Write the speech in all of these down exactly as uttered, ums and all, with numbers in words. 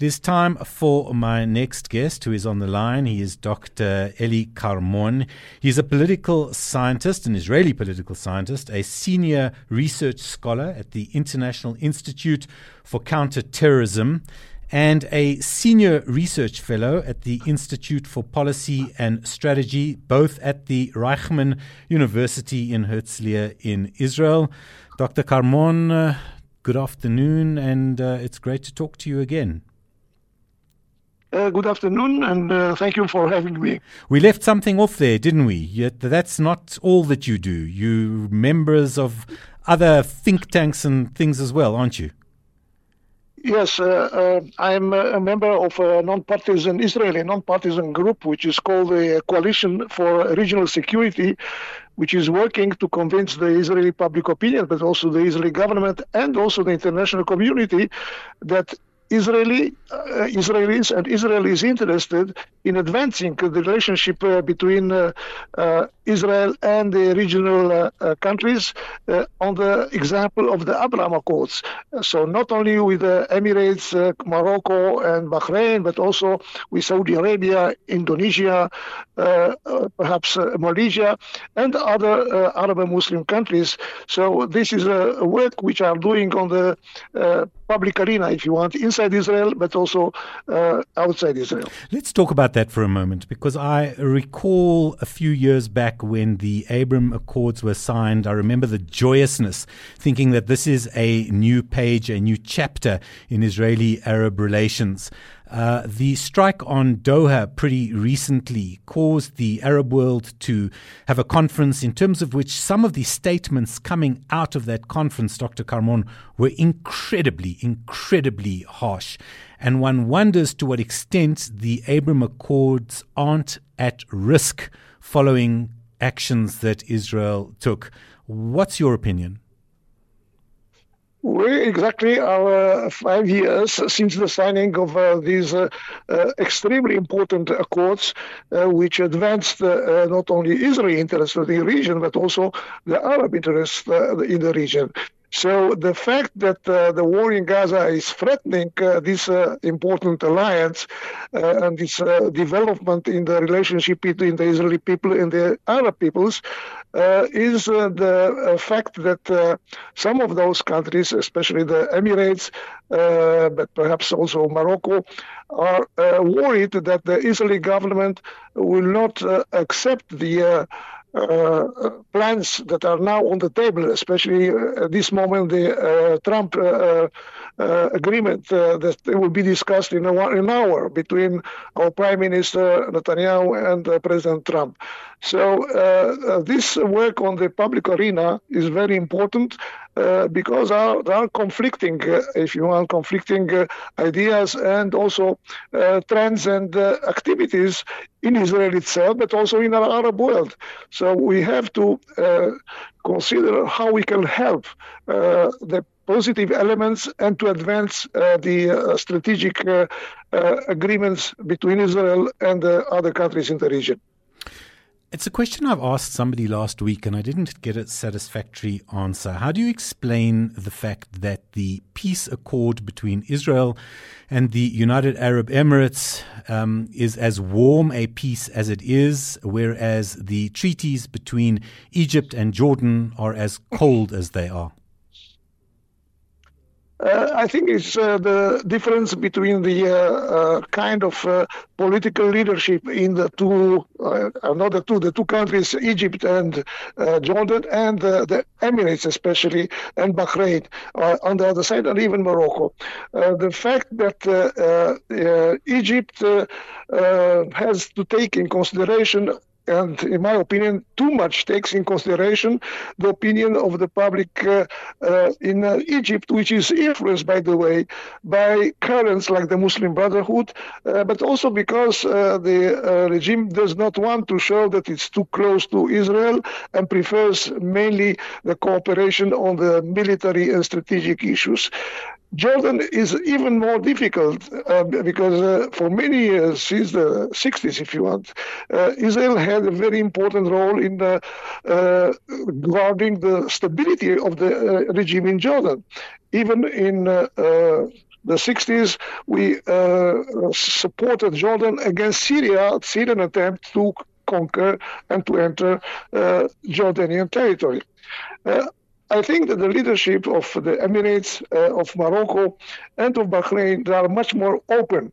It is time for my next guest, who is on the line. He is Doctor Eli Carmon. He's a political scientist, an Israeli political scientist, a senior research scholar at the International Institute for Counterterrorism, and a senior research fellow at the Institute for Policy and Strategy, both at the Reichman University in Herzliya in Israel. Doctor Carmon, uh, good afternoon, and uh, it's great to talk to you again. Uh, good afternoon, and uh, thank you for having me. We left something off there, didn't we? Yet that's not all that you do. You're members of other think tanks and things as well, aren't you? Yes, uh, uh, I'm a member of a non-partisan Israeli non-partisan group, which is called the Coalition for Regional Security, which is working to convince the Israeli public opinion, but also the Israeli government and also the international community that Israeli uh, Israelis and Israel is interested in advancing the relationship uh, between uh, uh, Israel and the regional uh, uh, countries uh, on the example of the Abraham Accords. So not only with the Emirates, uh, Morocco and Bahrain, but also with Saudi Arabia, Indonesia, uh, uh, perhaps uh, Malaysia, and other uh, Arab and Muslim countries. So this is a work which I'm doing on the uh, public arena, if you want, inside Israel, but also uh, outside Israel. Let's talk about that for a moment, because I recall a few years back when the Abraham Accords were signed. I remember the joyousness, thinking that this is a new page, a new chapter in Israeli-Arab relations. Uh, the strike on Doha pretty recently caused the Arab world to have a conference in terms of which some of the statements coming out of that conference, Doctor Carmon, were incredibly, incredibly harsh. And one wonders to what extent the Abraham Accords aren't at risk following actions that Israel took. What's your opinion? We exactly are uh, five years since the signing of uh, these uh, uh, extremely important accords, uh, which advanced uh, not only Israeli interests in the region, but also the Arab interests uh, in the region. So the fact that uh, the war in Gaza is threatening uh, this uh, important alliance uh, and this uh, development in the relationship between the Israeli people and the Arab peoples uh, is uh, the uh, fact that uh, some of those countries, especially the Emirates, uh, but perhaps also Morocco, are uh, worried that the Israeli government will not uh, accept the uh, Uh, plans that are now on the table, especially uh, at this moment, the uh, Trump uh, uh, agreement uh, that will be discussed in a, an hour between our Prime Minister Netanyahu and uh, President Trump. So uh, uh, this work on the public arena is very important uh, because our, there are conflicting, uh, if you want, conflicting uh, ideas and also uh, trends and uh, activities in Israel itself, but also in our Arab world. So we have to uh, consider how we can help uh, the positive elements and to advance uh, the uh, strategic uh, uh, agreements between Israel and the other countries in the region. It's a question I've asked somebody last week and I didn't get a satisfactory answer. How do you explain the fact that the peace accord between Israel and the United Arab Emirates um, is as warm a peace as it is, whereas the treaties between Egypt and Jordan are as cold as they are? Uh, I think it's uh, the difference between the uh, uh, kind of uh, political leadership in the two, uh, not the two, the two countries, Egypt and uh, Jordan, and uh, the Emirates especially, and Bahrain uh, on the other side, and even Morocco. Uh, the fact that uh, uh, Egypt uh, uh, has to take in consideration, and in my opinion, too much takes in consideration the opinion of the public uh, uh, in uh, Egypt, which is influenced, by the way, by currents like the Muslim Brotherhood, uh, but also because uh, the uh, regime does not want to show that it's too close to Israel and prefers mainly the cooperation on the military and strategic issues. Jordan is even more difficult uh, because uh, for many years, since the sixties, if you want, uh, Israel had a very important role in the, uh, guarding the stability of the uh, regime in Jordan. Even in uh, uh, the sixties, we uh, supported Jordan against Syria, Syrian attempt to conquer and to enter uh, Jordanian territory. Uh, I think that the leadership of the Emirates, uh, of Morocco, and of Bahrain, they are much more open.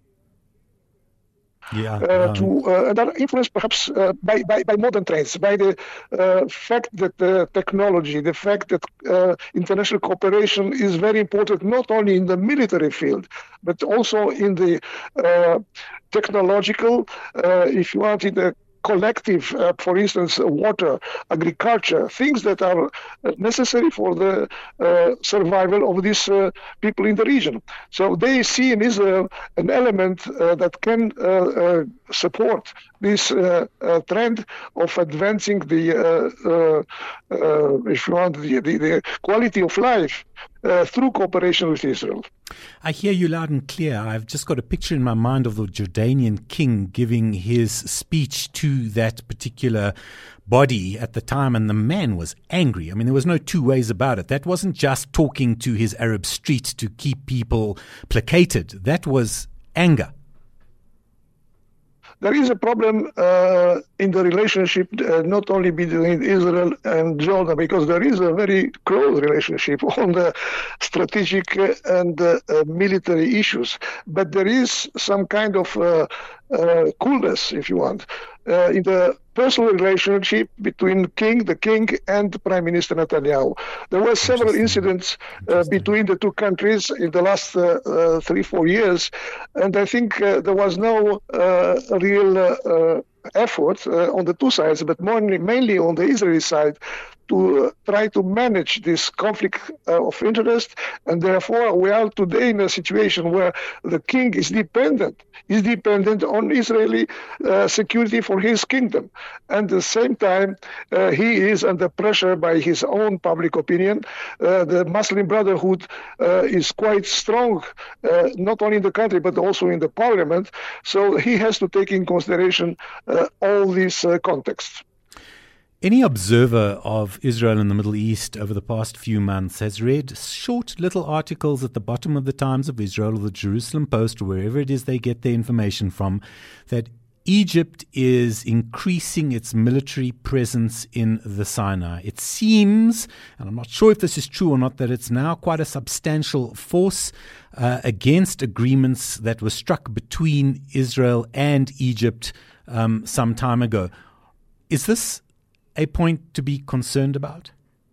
Yeah, uh, um, to uh, and are influenced perhaps uh, by, by, by modern trends, by the uh, fact that uh, technology, the fact that uh, international cooperation is very important, not only in the military field, but also in the uh, technological, uh, if you want, in the collective, uh, for instance, uh, water, agriculture, things that are uh, necessary for the uh, survival of these uh, people in the region. So they see in Israel an element uh, that can uh, uh, support this uh, uh, trend of advancing the, uh, uh, uh, if you want, the, the, the quality of life Uh, through cooperation with Israel. I hear you loud and clear. I've just got a picture in my mind of the Jordanian king giving his speech to that particular body at the time, and the man was angry. I mean, there was no two ways about it. That wasn't just talking to his Arab street to keep people placated. That was anger. There is a problem uh, in the relationship uh, not only between Israel and Jordan, because there is a very close relationship on the strategic and uh, uh, military issues, but there is some kind of uh, uh, coolness, if you want, uh, in the personal relationship between king, the king, and Prime Minister Netanyahu. There were several incidents uh, between the two countries in the last uh, uh, three, four years, and I think uh, there was no uh, real uh, uh, effort uh, on the two sides, but more, mainly on the Israeli side, to uh, try to manage this conflict uh, of interest, and therefore we are today in a situation where the king is dependent, is dependent on Israeli uh, security for his kingdom. And at the same time, uh, he is under pressure by his own public opinion. Uh, the Muslim Brotherhood uh, is quite strong, uh, not only in the country, but also in the parliament. So he has to take in consideration uh, all these uh, contexts. Any observer of Israel and the Middle East over the past few months has read short little articles at the bottom of the Times of Israel or the Jerusalem Post or wherever it is they get their information from, that Egypt is increasing its military presence in the Sinai. It seems, and I'm not sure if this is true or not, that it's now quite a substantial force uh, against agreements that were struck between Israel and Egypt um, some time ago. Is this a point to be concerned about?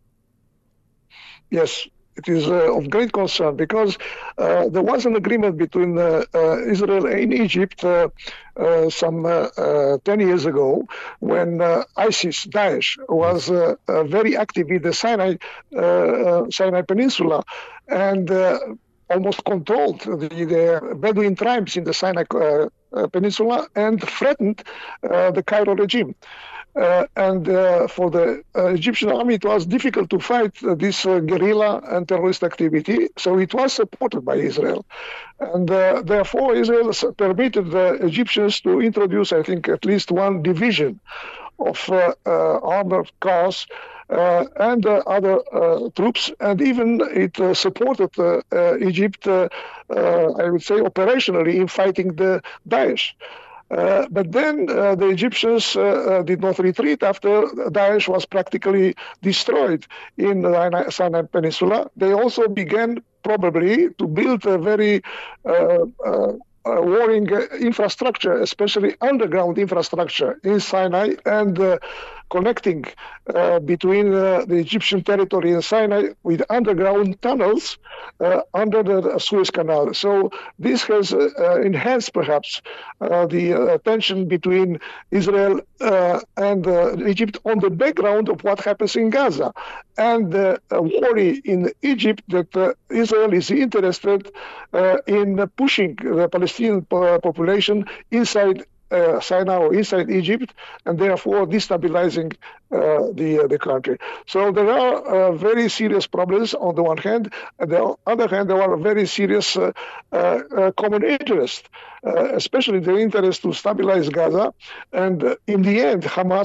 Yes, it is uh, of great concern because uh, there was an agreement between uh, uh, Israel and Egypt uh, uh, some uh, uh, ten years ago when uh, ISIS, Daesh, was uh, uh, very active in the Sinai, uh, uh, Sinai Peninsula and uh, almost controlled the, the Bedouin tribes in the Sinai uh, uh, Peninsula and threatened uh, the Cairo regime. Uh, and uh, for the uh, Egyptian army, it was difficult to fight uh, this uh, guerrilla and terrorist activity, so it was supported by Israel. And uh, therefore, Israel permitted the Egyptians to introduce, I think, at least one division of uh, uh, armored cars uh, and uh, other uh, troops, and even it uh, supported uh, uh, Egypt, uh, uh, I would say, operationally in fighting the Daesh. Uh, but then uh, the Egyptians uh, uh, did not retreat after Daesh was practically destroyed in the Sinai Peninsula. They also began probably to build a very uh, uh, Uh, warring uh, infrastructure, especially underground infrastructure in Sinai, and uh, connecting uh, between uh, the Egyptian territory in Sinai with underground tunnels uh, under the Suez Canal. So this has uh, uh, enhanced perhaps uh, the uh, tension between Israel uh, and uh, Egypt on the background of what happens in Gaza, and uh, a worry in Egypt that uh, Israel is interested uh, in pushing the Palestinian population inside uh, Sinai or inside Egypt, and therefore destabilizing uh, the uh, the country. So there are uh, very serious problems on the one hand, and on the other hand, there are very serious uh, uh, common interest, uh, especially the interest to stabilize Gaza, and uh, in the end, Hamas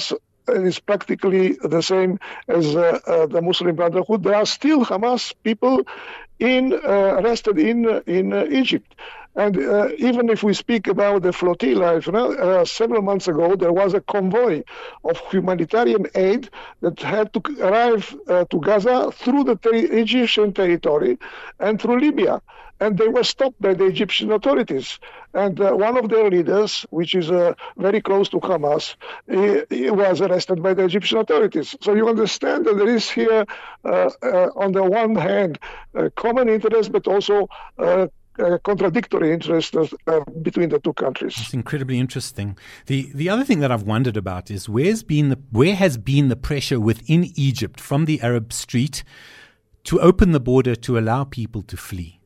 is practically the same as uh, uh, the Muslim Brotherhood. There are still Hamas people in uh, arrested in in uh, Egypt. And uh, even if we speak about the flotilla, you know, uh, several months ago, there was a convoy of humanitarian aid that had to arrive uh, to Gaza through the ter- Egyptian territory and through Libya. And they were stopped by the Egyptian authorities. And uh, one of their leaders, which is uh, very close to Hamas, he, he was arrested by the Egyptian authorities. So you understand that there is here, uh, uh, on the one hand, uh, common interest, but also uh, Uh, contradictory interests uh, between the two countries. It's incredibly interesting. The the other thing that I've wondered about is where's been the where has been the pressure within Egypt from the Arab street to open the border to allow people to flee?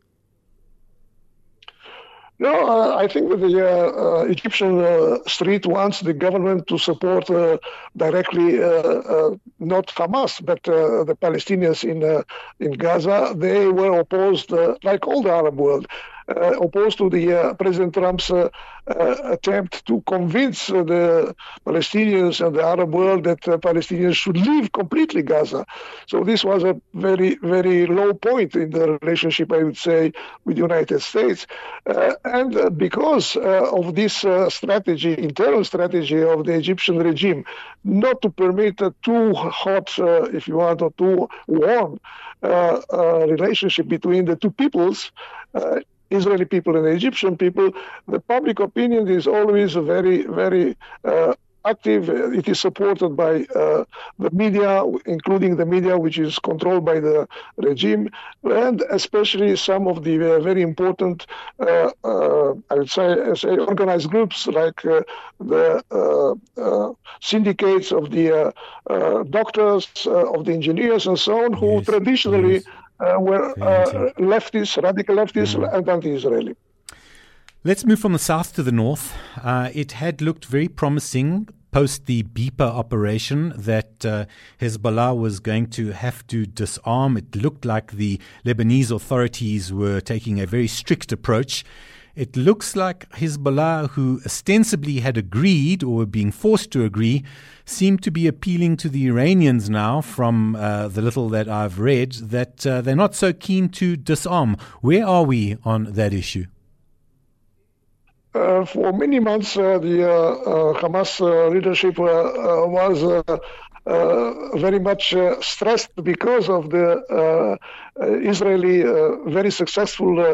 No, uh, I think that the uh, uh, Egyptian uh, street wants the government to support uh, directly uh, uh, not Hamas, but uh, the Palestinians in uh, in Gaza. They were opposed, uh, like all the Arab world, uh, opposed to the uh, President Trump's uh, uh, attempt to convince uh, the Palestinians and the Arab world that uh, Palestinians should leave completely Gaza. So this was a very, very low point in the relationship, I would say, with the United States. Uh, and uh, because uh, of this uh, strategy, internal strategy of the Egyptian regime, not to permit a too hot, uh, if you want, or too warm uh, uh, relationship between the two peoples, uh, Israeli people and the Egyptian people, the public opinion is always very, very uh, active. It is supported by uh, the media, including the media which is controlled by the regime, and especially some of the uh, very important, uh, uh, I would say, say, organized groups like uh, the uh, uh, syndicates of the uh, uh, doctors, uh, of the engineers, and so on, who yes, traditionally yes. Uh, were uh, leftists, radical leftists, mm. and anti-Israeli. Let's move from the south to the north. Uh, it had looked very promising post the Beeper operation that uh, Hezbollah was going to have to disarm. It looked like the Lebanese authorities were taking a very strict approach. It looks like Hezbollah, who ostensibly had agreed or were being forced to agree, seem to be appealing to the Iranians now, from uh, the little that I've read, that uh, they're not so keen to disarm. Where are we on that issue? Uh, for many months, uh, the uh, uh, Hamas uh, leadership uh, uh, was uh, uh, very much uh, stressed because of the uh, uh, Israeli uh, very successful uh,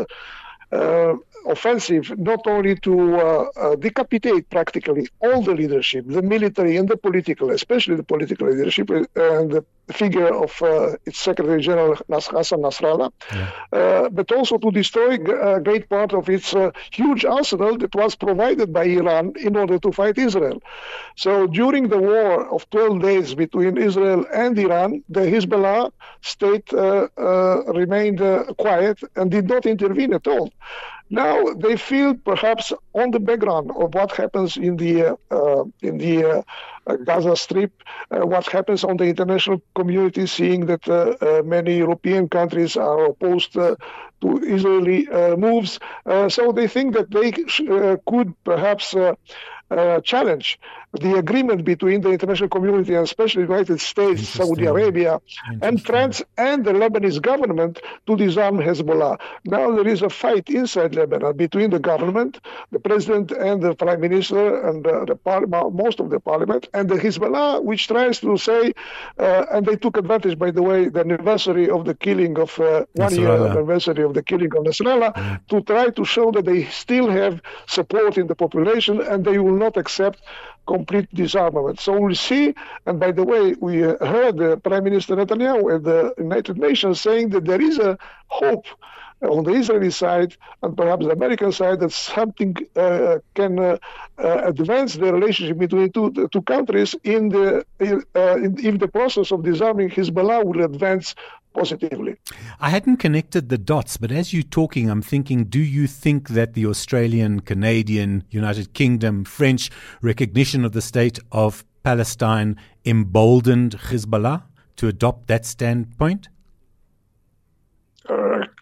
uh, offensive, not only to uh, uh, decapitate practically all the leadership, the military and the political, especially the political leadership, uh, and the figure of uh, its Secretary General Hassan Nasrallah, yeah. uh, but also to destroy a great part of its uh, huge arsenal that was provided by Iran in order to fight Israel. So during the war of twelve days between Israel and Iran, the Hezbollah state uh, uh, remained uh, quiet and did not intervene at all. Now they feel perhaps on the background of what happens in the uh, uh, in the uh, uh, Gaza Strip, uh, what happens on the international community, seeing that uh, uh, many European countries are opposed uh, to Israeli uh, moves. Uh, so they think that they sh- uh, could perhaps uh, uh, challenge the agreement between the international community, and especially the United States, Saudi Arabia, and France and the Lebanese government to disarm Hezbollah. Now there is a fight inside Lebanon between the government, the president and the prime minister, and uh, the par- most of the parliament, and the Hezbollah, which tries to say, uh, and they took advantage, by the way, the anniversary of the killing of, uh, one year anniversary of the killing of Nasrallah, yeah. to try to show that they still have support in the population and they will not accept complete disarmament. So we'll see. And by the way, we heard uh, Prime Minister Netanyahu at the United Nations saying that there is a hope on the Israeli side and perhaps the American side that something uh, can uh, uh, advance the relationship between two, the two countries in the uh, in, if the process of disarming Hezbollah will advance positively. I hadn't connected the dots, but as you're talking, I'm thinking, do you think that the Australian, Canadian, United Kingdom, French recognition of the state of Palestine emboldened Hezbollah to adopt that standpoint? Uh,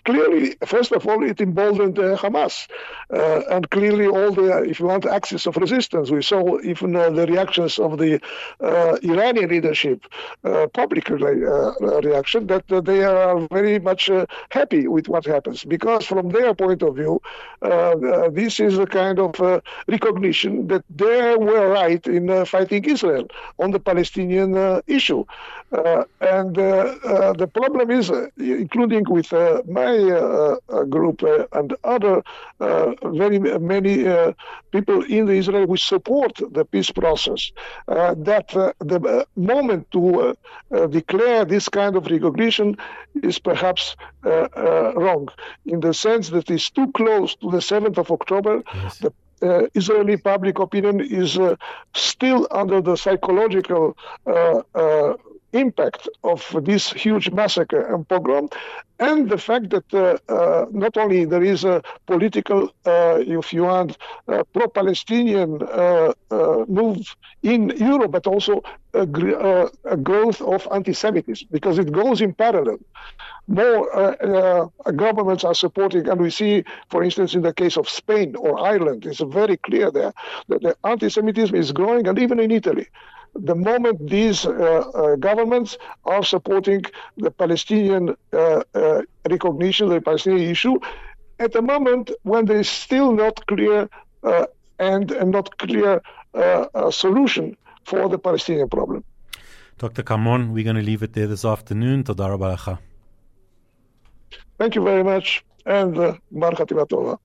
clearly, first of all, it emboldened uh, Hamas. Uh, and clearly all the, if you want, axis of resistance. We saw even uh, the reactions of the uh, Iranian leadership, uh, public uh, reaction, that uh, they are very much uh, happy with what happens. Because from their point of view, uh, uh, this is a kind of uh, recognition that they were right in uh, fighting Israel on the Palestinian uh, issue. Uh, and uh, uh, the problem is, uh, including with uh, my uh, uh, group uh, and other uh, very many uh, people in Israel who support the peace process, uh, that uh, the moment to uh, uh, declare this kind of recognition is perhaps uh, uh, wrong, in the sense that it's too close to the seventh of October. Yes. The Uh, Israeli public opinion is uh, still under the psychological uh, uh, impact of this huge massacre and pogrom, and the fact that uh, uh, not only there is a political, uh, if you want, uh, pro-Palestinian uh, uh, move in Europe, but also a, gr- uh, a growth of anti-Semitism, because it goes in parallel. More uh, uh, governments are supporting, and we see, for instance, in the case of Spain or Ireland, it's very clear there that the anti-Semitism is growing, and even in Italy. The moment these uh, uh, governments are supporting the Palestinian uh, uh, recognition, the Palestinian issue, at the moment when there is still not clear uh, and, and not clear uh, uh, solution for the Palestinian problem. Doctor Kamon, we're going to leave it there this afternoon. Toda rabba lecha. Thank you very much, and uh, Bar Chativa Tova.